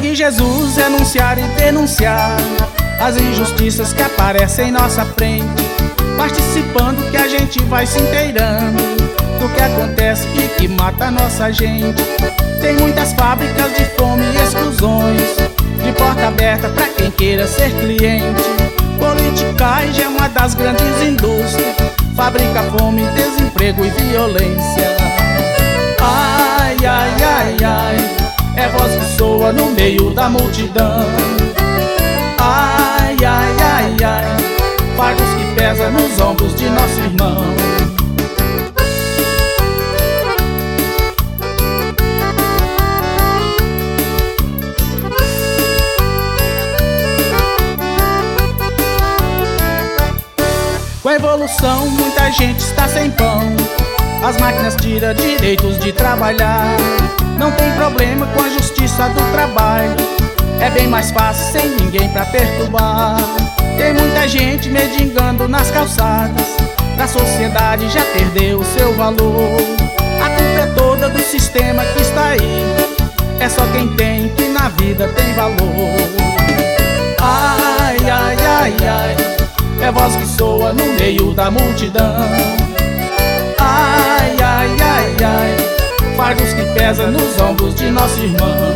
de Jesus é anunciar e denunciar as injustiças que aparecem em nossa frente, participando que a gente vai se inteirando do que acontece e que mata a nossa gente. Tem muitas fábricas de fome e exclusões, de porta aberta pra quem queira ser cliente. Politicagem é uma das grandes indústrias, fabrica fome, desemprego e violência. Ai, ai, ai, ai, é voz que soa no meio da multidão. Ai, ai, ai, ai, fardos que pesa nos ombros de nosso irmão. Com a evolução, muita gente está sem pão. As máquinas tiram direitos de trabalhar. Não tem problema com a justiça do trabalho, é bem mais fácil sem ninguém pra perturbar. Tem muita gente mendigando nas calçadas, a sociedade já perdeu o seu valor. A culpa é toda do sistema que está aí, é só quem tem que na vida tem valor. Ai, ai, ai, ai, é voz que soa no meio da multidão. Ai, ai, ai, ai, fardos que pesa nos ombros de nosso irmão.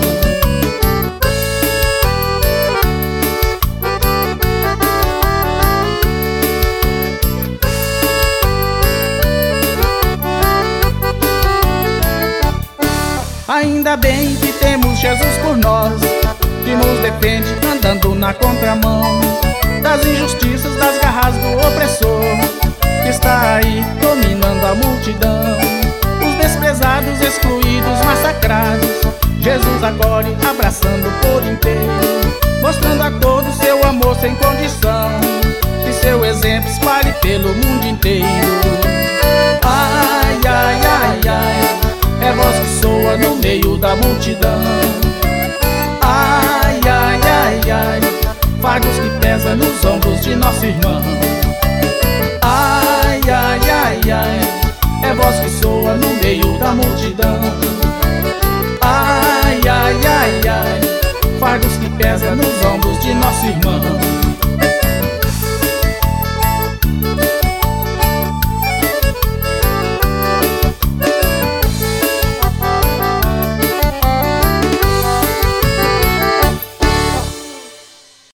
Ainda bem que temos Jesus por nós, que nos defende andando na contramão das injustiças, das garras do opressor, que está aí dominando a multidão. Os desprezados, excluídos, massacrados, Jesus acolhe, abraçando por inteiro, mostrando a todos seu amor sem condição, que seu exemplo espalhe pelo mundo inteiro. Ai, ai, ai, ai, é voz que soa no meio da multidão. Ai, ai, ai, ai, fardos que pesa nos ombros de nosso irmão. Ai, ai, ai, ai, é voz que soa no meio da multidão. Ai, ai, ai, ai, fardos que pesa nos ombros de nosso irmão.